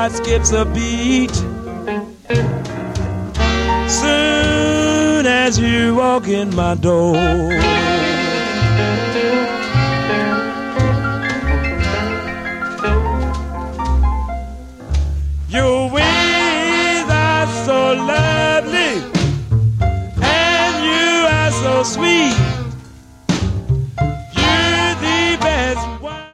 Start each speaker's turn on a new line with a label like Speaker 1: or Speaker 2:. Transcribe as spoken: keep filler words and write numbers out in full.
Speaker 1: heart skips a beat soon as you walk in my door.